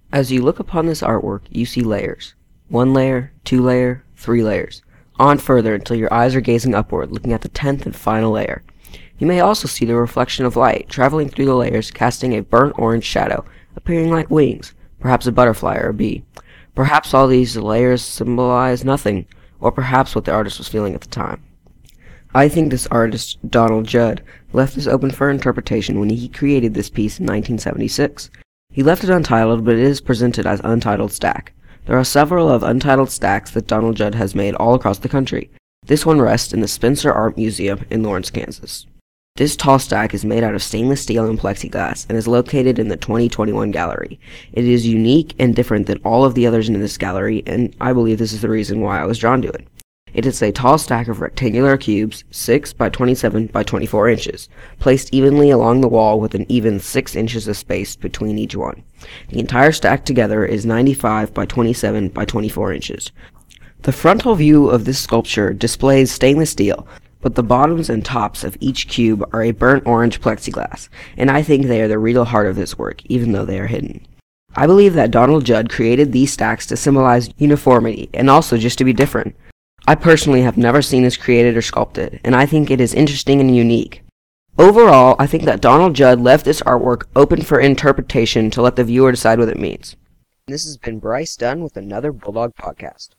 As you look upon this artwork, you see layers. 1 layer, 2 layer, 3 layers. On further until your eyes are gazing upward, looking at the 10th and final layer. You may also see the reflection of light traveling through the layers, casting a burnt orange shadow, appearing like wings, perhaps a butterfly or a bee. Perhaps all these layers symbolize nothing, or perhaps what the artist was feeling at the time. I think this artist, Donald Judd, left this open for interpretation when he created this piece in 1976. He left it untitled, but it is presented as Untitled Stack. There are several of untitled stacks that Donald Judd has made all across the country. This one rests in the Spencer Art Museum in Lawrence, Kansas. This tall stack is made out of stainless steel and plexiglass and is located in the 2021 gallery. It is unique and different than all of the others in this gallery, and I believe this is the reason why I was drawn to it. It is a tall stack of rectangular cubes, 6 by 27 by 24 inches, placed evenly along the wall with an even 6 inches of space between each one. The entire stack together is 95 by 27 by 24 inches. The frontal view of this sculpture displays stainless steel, but the bottoms and tops of each cube are a burnt orange plexiglass, and I think they are the real heart of this work, even though they are hidden. I believe that Donald Judd created these stacks to symbolize uniformity, and also just to be different. I personally have never seen this created or sculpted, and I think it is interesting and unique. Overall, I think that Donald Judd left this artwork open for interpretation to let the viewer decide what it means. This has been Bryce Dunn with another Bulldog Podcast.